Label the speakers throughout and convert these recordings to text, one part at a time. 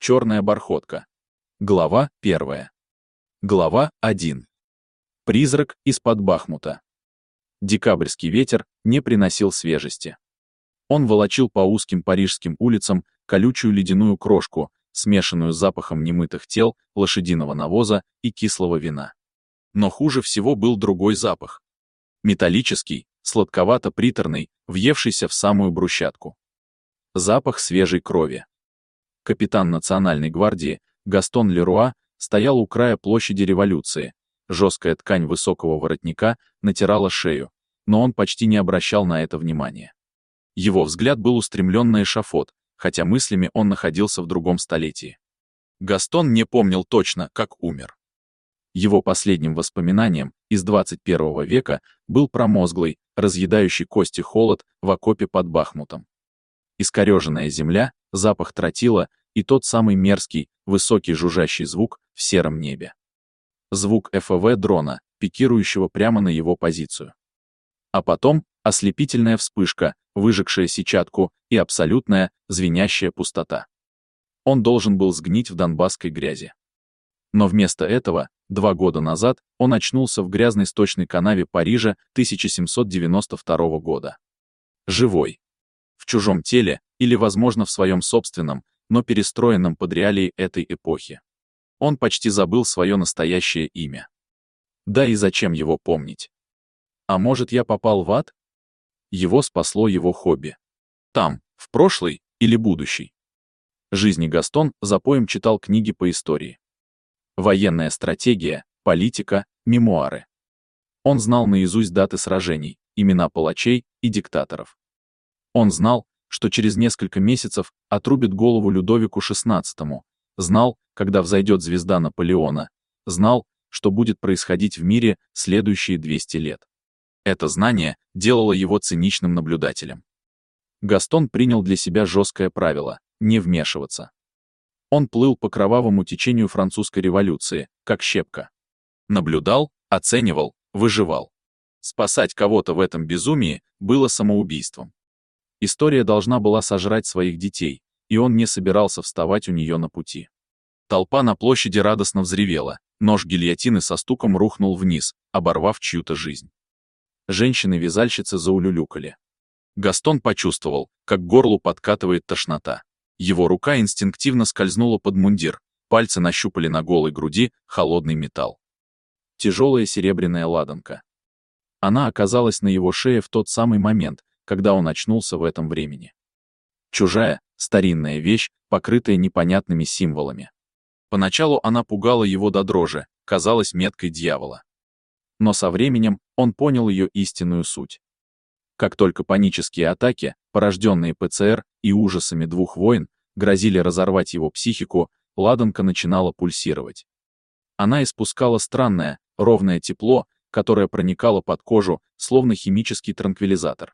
Speaker 1: Черная бархотка. Глава 1. Глава 1. Призрак из-под Бахмута. Декабрьский ветер не приносил свежести. Он волочил по узким парижским улицам колючую ледяную крошку, смешанную с запахом немытых тел, лошадиного навоза и кислого вина. Но хуже всего был другой запах. Металлический, сладковато-приторный, въевшийся в самую брусчатку. Запах свежей крови. Капитан Национальной гвардии Гастон Леруа стоял у края площади Революции. Жесткая ткань высокого воротника натирала шею, но он почти не обращал на это внимания. Его взгляд был устремлен на эшафот, хотя мыслями он находился в другом столетии. Гастон не помнил точно, как умер. Его последним воспоминанием из 21 века был промозглый, разъедающий кости холод в окопе под Бахмутом. Искореженная земля, запах тротила и тот самый мерзкий, высокий жужжащий звук в сером небе. Звук ФВ дрона, пикирующего прямо на его позицию. А потом ослепительная вспышка, выжегшая сетчатку, и абсолютная, звенящая пустота. Он должен был сгнить в донбасской грязи. Но вместо этого, 2 года назад, он очнулся в грязной сточной канаве Парижа 1792 года. Живой. В чужом теле, или, возможно, в своем собственном, но перестроенном под реалии этой эпохи. Он почти забыл свое настоящее имя. Да и зачем его помнить? А может, я попал в ад? Его спасло его хобби. Там, в прошлый или будущий. Жизни Гастон запоем читал книги по истории. Военная стратегия, политика, мемуары. Он знал наизусть даты сражений, имена палачей и диктаторов. Он знал, что через несколько месяцев отрубит голову Людовику XVI, знал, когда взойдет звезда Наполеона, знал, что будет происходить в мире следующие 200 лет. Это знание делало его циничным наблюдателем. Гастон принял для себя жесткое правило – не вмешиваться. Он плыл по кровавому течению французской революции, как щепка. Наблюдал, оценивал, выживал. Спасать кого-то в этом безумии было самоубийством. История должна была сожрать своих детей, и он не собирался вставать у нее на пути. Толпа на площади радостно взревела, нож гильотины со стуком рухнул вниз, оборвав чью-то жизнь. Женщины-вязальщицы заулюлюкали. Гастон почувствовал, как к горлу подкатывает тошнота. Его рука инстинктивно скользнула под мундир, пальцы нащупали на голой груди холодный металл. Тяжелая серебряная ладанка. Она оказалась на его шее в тот самый момент, когда он очнулся в этом времени. Чужая, старинная вещь, покрытая непонятными символами. Поначалу она пугала его до дрожи, казалась меткой дьявола. Но со временем он понял ее истинную суть. Как только панические атаки, порожденные ПЦР и ужасами 2 войн, грозили разорвать его психику, ладанка начинала пульсировать. Она испускала странное, ровное тепло, которое проникало под кожу, словно химический транквилизатор.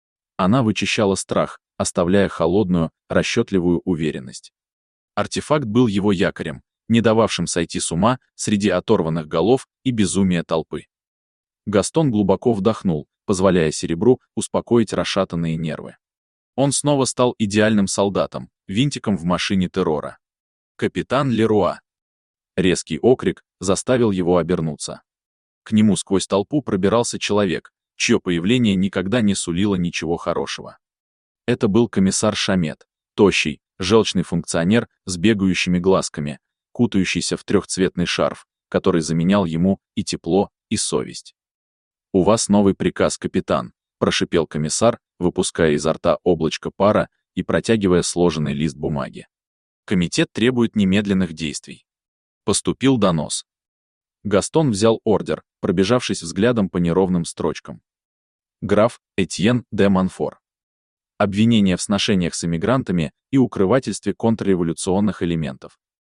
Speaker 1: Она вычищала страх, оставляя холодную, расчетливую уверенность. Артефакт был его якорем, не дававшим сойти с ума среди оторванных голов и безумия толпы. Гастон глубоко вдохнул, позволяя серебру успокоить расшатанные нервы. Он снова стал идеальным солдатом, винтиком в машине террора. «Капитан Леруа!» Резкий окрик заставил его обернуться. К нему сквозь толпу пробирался человек, чье появление никогда не сулило ничего хорошего. Это был комиссар Шамет, тощий, желчный функционер с бегающими глазками, кутающийся в трехцветный шарф, который заменял ему и тепло, и совесть. «У вас новый приказ, капитан», — прошипел комиссар, выпуская изо рта облачко пара и протягивая сложенный лист бумаги. «Комитет требует немедленных действий». Поступил донос. Гастон взял ордер, пробежавшись взглядом по неровным строчкам. Граф Этьен де Монфор. Обвинение в сношениях с эмигрантами и укрывательстве контрреволюционных элементов.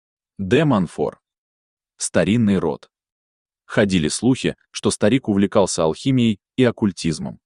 Speaker 1: Де Монфор. Старинный род. Ходили слухи, что старик увлекался алхимией и оккультизмом.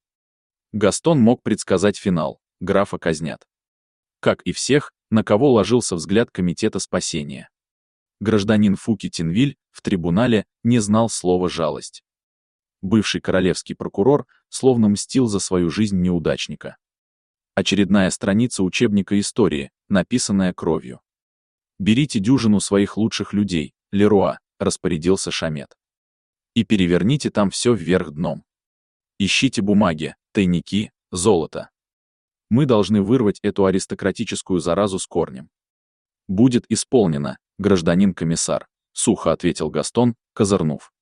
Speaker 1: Гастон мог предсказать финал, графа казнят. Как и всех, на кого ложился взгляд Комитета спасения. Гражданин Фуки Тинвиль в трибунале не знал слова «жалость». Бывший королевский прокурор словно мстил за свою жизнь неудачника. Очередная страница учебника истории, написанная кровью. Берите дюжину своих лучших людей, Леруа, распорядился Шамет. И переверните там все вверх дном. Ищите бумаги, тайники, золото. Мы должны вырвать эту аристократическую заразу с корнем. Будет исполнено, гражданин комиссар, сухо ответил Гастон, козырнув.